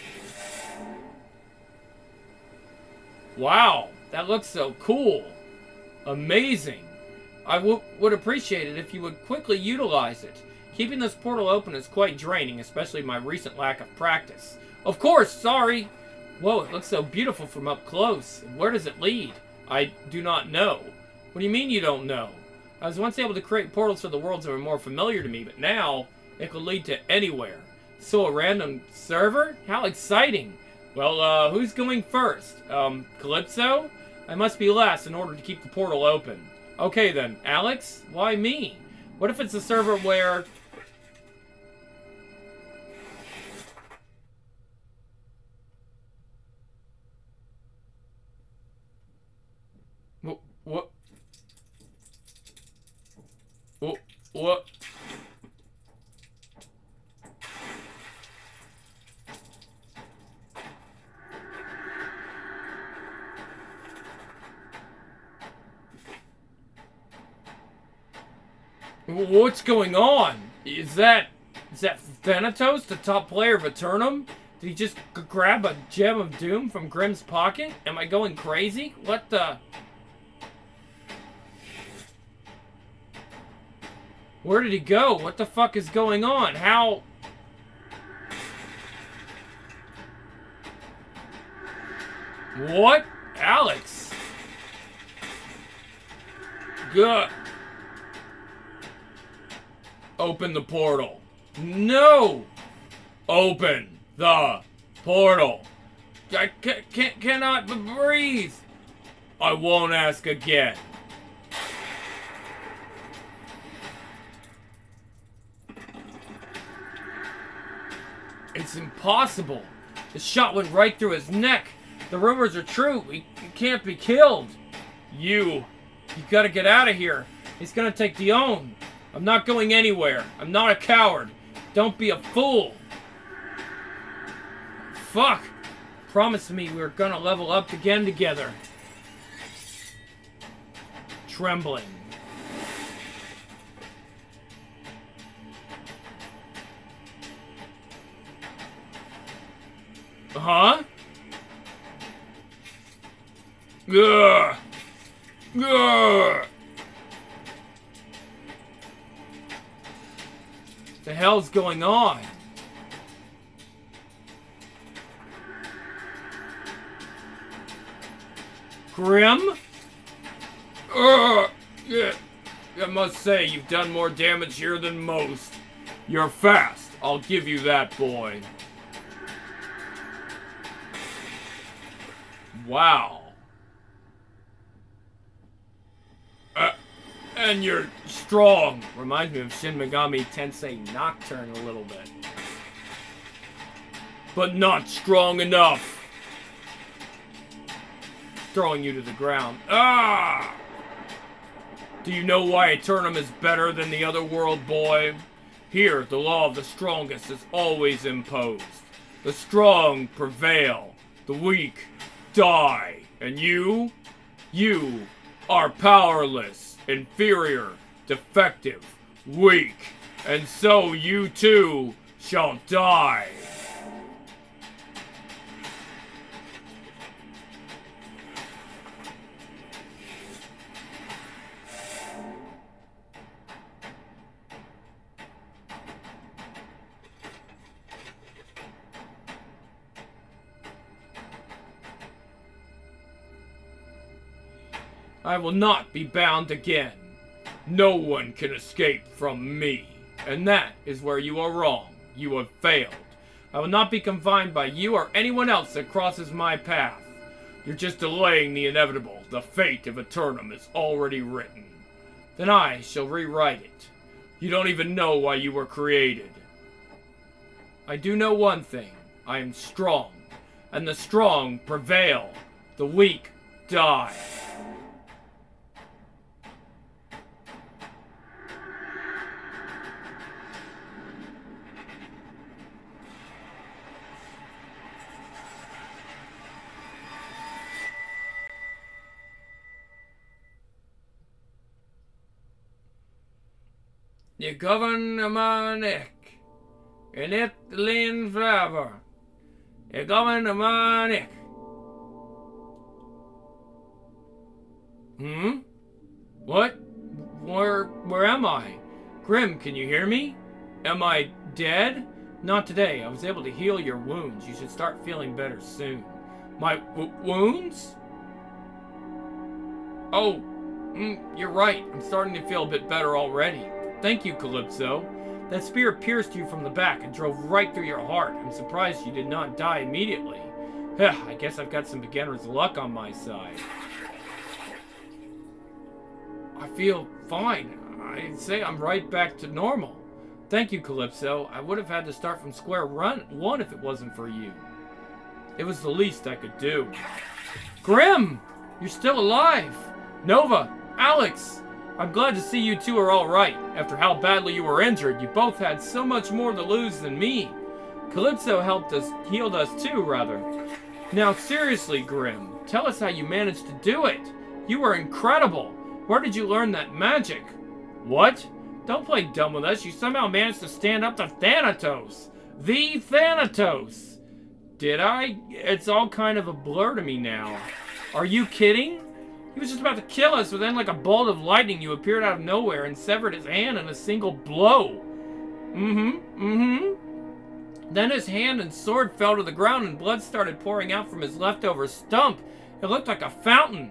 Wow, that looks so cool. Amazing. I would appreciate it if you would quickly utilize it. Keeping this portal open is quite draining, especially my recent lack of practice. Of course, sorry. Whoa, it looks so beautiful from up close. Where does it lead? I do not know. What do you mean you don't know? I was once able to create portals for the worlds that were more familiar to me, but now it could lead to anywhere. So a random server? How exciting. Well, who's going first? Calypso? I must be last in order to keep the portal open. Okay then, Alex? Why me? What if it's a server where... What? What? What's going on? Is that Thanatos, the top player of Eternum? Did he just grab a gem of doom from Grimm's pocket? Am I going crazy? What the... Where did he go? What the fuck is going on? How... What? Alex? Good. Open the portal. No! Open the portal. I cannot breathe. I won't ask again. It's impossible. The shot went right through his neck. The rumors are true. He can't be killed. You gotta get out of here. He's gonna take Dione. I'm not going anywhere. I'm not a coward. Don't be a fool. Fuck. Promise me we were gonna level up again together. Trembling. Huh? Ugh. Ugh. The hell's going on? Grimm? Yeah. I must say, you've done more damage here than most. You're fast. I'll give you that, boy. Wow. And you're strong. Reminds me of Shin Megami Tensei Nocturne a little bit. But not strong enough. Throwing you to the ground. Ah! Do you know why Eternum is better than the other world, boy? Here, the law of the strongest is always imposed. The strong prevail. The weak die. And you are powerless, inferior, defective, weak, and so you too shall die. I will not be bound again. No one can escape from me. And that is where you are wrong. You have failed. I will not be confined by you or anyone else that crosses my path. You're just delaying the inevitable. The fate of Eternum is already written. Then I shall rewrite it. You don't even know why you were created. I do know one thing. I am strong. And the strong prevail. The weak die. You govern my neck, and it leans forever. You govern my neck. What? Where am I? Grim, can you hear me? Am I dead? Not today. I was able to heal your wounds. You should start feeling better soon. My wounds? Oh, you're right. I'm starting to feel a bit better already. Thank you, Calypso. That spear pierced you from the back and drove right through your heart. I'm surprised you did not die immediately. I guess I've got some beginner's luck on my side. I feel fine. I'd say I'm right back to normal. Thank you, Calypso. I would have had to start from square one if it wasn't for you. It was the least I could do. Grim! You're still alive! Nova! Alex! I'm glad to see you two are all right. After how badly you were injured, you both had so much more to lose than me. Calypso healed us too, rather. Now seriously, Grim, tell us how you managed to do it. You were incredible. Where did you learn that magic? What? Don't play dumb with us. You somehow managed to stand up to Thanatos. The Thanatos. Did I? It's all kind of a blur to me now. Are you kidding? He was just about to kill us, but then like a bolt of lightning, you appeared out of nowhere and severed his hand in a single blow. Then his hand and sword fell to the ground and blood started pouring out from his leftover stump. It looked like a fountain.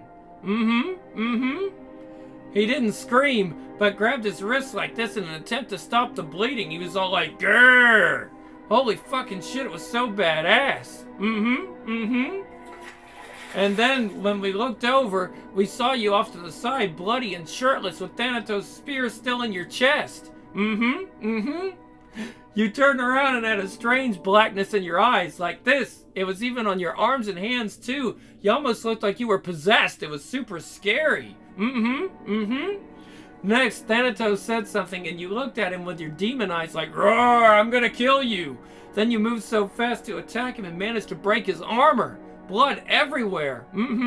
He didn't scream, but grabbed his wrist like this in an attempt to stop the bleeding. He was all like, grrr! Holy fucking shit, it was so badass. And then, when we looked over, we saw you off to the side, bloody and shirtless, with Thanatos' spear still in your chest. You turned around and had a strange blackness in your eyes, like this. It was even on your arms and hands, too. You almost looked like you were possessed. It was super scary. Next, Thanatos said something, and you looked at him with your demon eyes like, roar, I'm gonna kill you. Then you moved so fast to attack him and managed to break his armor. Blood everywhere.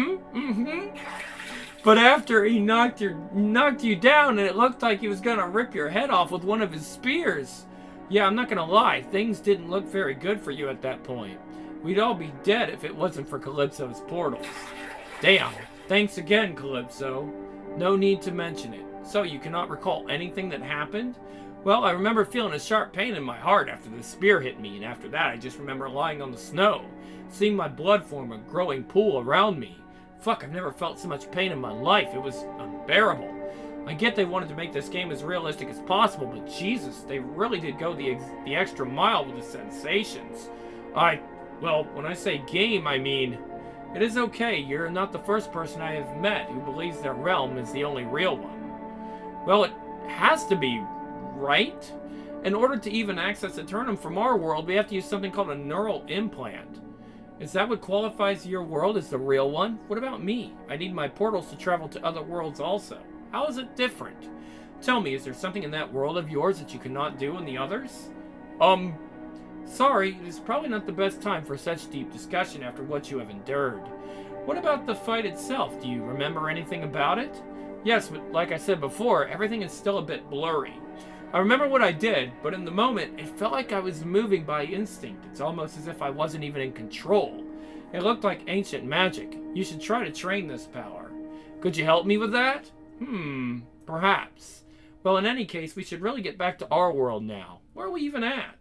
But after he knocked you down, and it looked like he was gonna rip your head off with one of his spears. Yeah, I'm not gonna lie, things didn't look very good for you at that point. We'd all be dead if it wasn't for Calypso's portals. Damn. Thanks again, Calypso. No need to mention it. So, you cannot recall anything that happened? Well, I remember feeling a sharp pain in my heart after the spear hit me, and after that I just remember lying on the snow, seeing my blood form a growing pool around me. Fuck, I've never felt so much pain in my life. It was unbearable. I get they wanted to make this game as realistic as possible, but Jesus, they really did go the extra mile with the sensations. Well, when I say game, I mean, it is okay. You're not the first person I have met who believes their realm is the only real one. Well, it has to be, right? In order to even access Eternum from our world, we have to use something called a neural implant. Is that what qualifies your world as the real one? What about me? I need my portals to travel to other worlds also. How is it different? Tell me, is there something in that world of yours that you cannot do in the others? Sorry, it is probably not the best time for such deep discussion after what you have endured. What about the fight itself? Do you remember anything about it? Yes, but like I said before, everything is still a bit blurry. I remember what I did, but in the moment, it felt like I was moving by instinct. It's almost as if I wasn't even in control. It looked like ancient magic. You should try to train this power. Could you help me with that? Perhaps. Well, in any case, we should really get back to our world now. Where are we even at?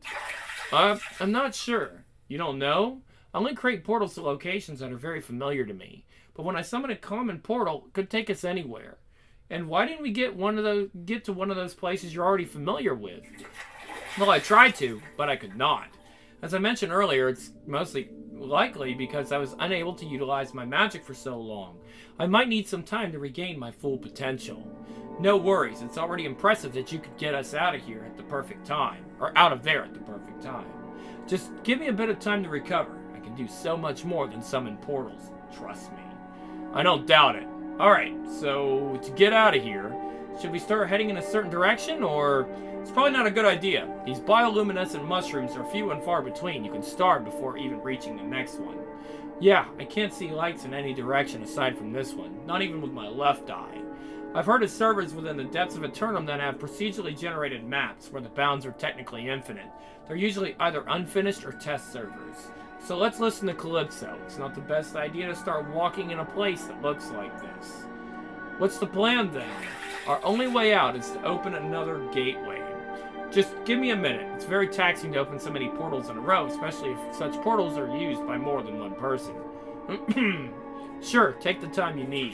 I'm not sure. You don't know? I only create portals to locations that are very familiar to me. but when I summon a common portal, it could take us anywhere. And why didn't we get to one of those places you're already familiar with? Well, I tried to, but I could not. As I mentioned earlier, it's mostly likely because I was unable to utilize my magic for so long. I might need some time to regain my full potential. No worries, it's already impressive that you could get us out of here at the perfect time. Or out of there at the perfect time. Just give me a bit of time to recover. I can do so much more than summon portals. Trust me. I don't doubt it. Alright, so to get out of here, should we start heading in a certain direction, or... It's probably not a good idea. These bioluminescent mushrooms are few and far between. You can starve before even reaching the next one. Yeah, I can't see lights in any direction aside from this one, not even with my left eye. I've heard of servers within the depths of Eternum that have procedurally generated maps where the bounds are technically infinite. They're usually either unfinished or test servers. So let's listen to Calypso. It's not the best idea to start walking in a place that looks like this. What's the plan then? Our only way out is to open another gateway. Just give me a minute. It's very taxing to open so many portals in a row, especially if such portals are used by more than one person. Sure, take the time you need.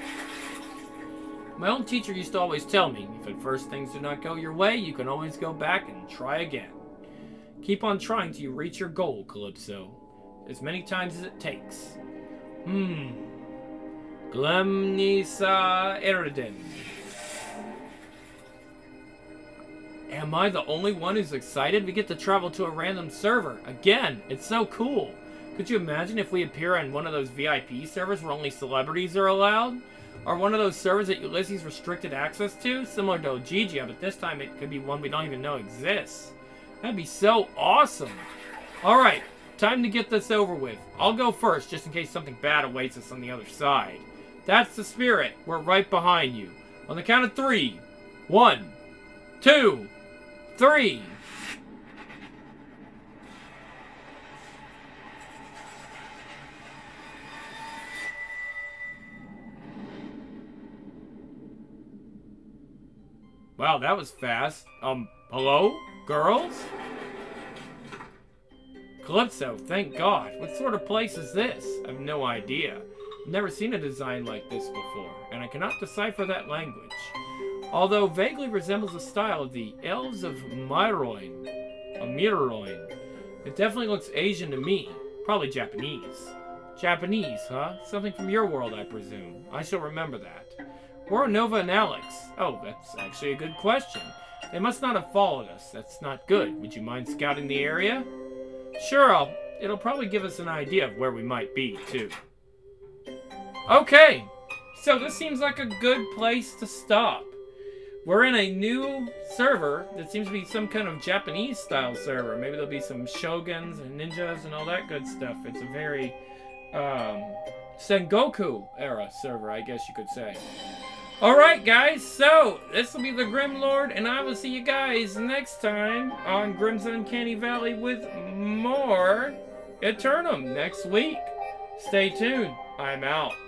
My old teacher used to always tell me, if at first things do not go your way, you can always go back and try again. Keep on trying till you reach your goal, Calypso. As many times as it takes. Glemnisa Eredin. Am I the only one who's excited? We get to travel to a random server. Again, it's so cool. Could you imagine if we appear on one of those VIP servers where only celebrities are allowed? Or one of those servers that Ulysses restricted access to? Similar to Ojigia, but this time it could be one we don't even know exists. That'd be so awesome. Alright, time to get this over with. I'll go first, just in case something bad awaits us on the other side. That's the spirit. We're right behind you. On the count of 3. 1, 2, 3. Wow, that was fast. Hello? Girls? Calypso, thank God. What sort of place is this? I have no idea. I've never seen a design like this before, and I cannot decipher that language. Although vaguely resembles the style of the Elves of Miroin. It definitely looks Asian to me. Probably Japanese. Japanese, huh? Something from your world, I presume. I shall remember that. Where are Nova and Alex? Oh, that's actually a good question. They must not have followed us. That's not good. Would you mind scouting the area? Sure, it'll probably give us an idea of where we might be, too. Okay, so this seems like a good place to stop. We're in a new server that seems to be some kind of Japanese-style server. Maybe there'll be some shoguns and ninjas and all that good stuff. It's a very Sengoku-era server, I guess you could say. Alright, guys, so this will be the Grim Lord, and I will see you guys next time on Grim's Uncanny Valley with more Eternum next week. Stay tuned. I'm out.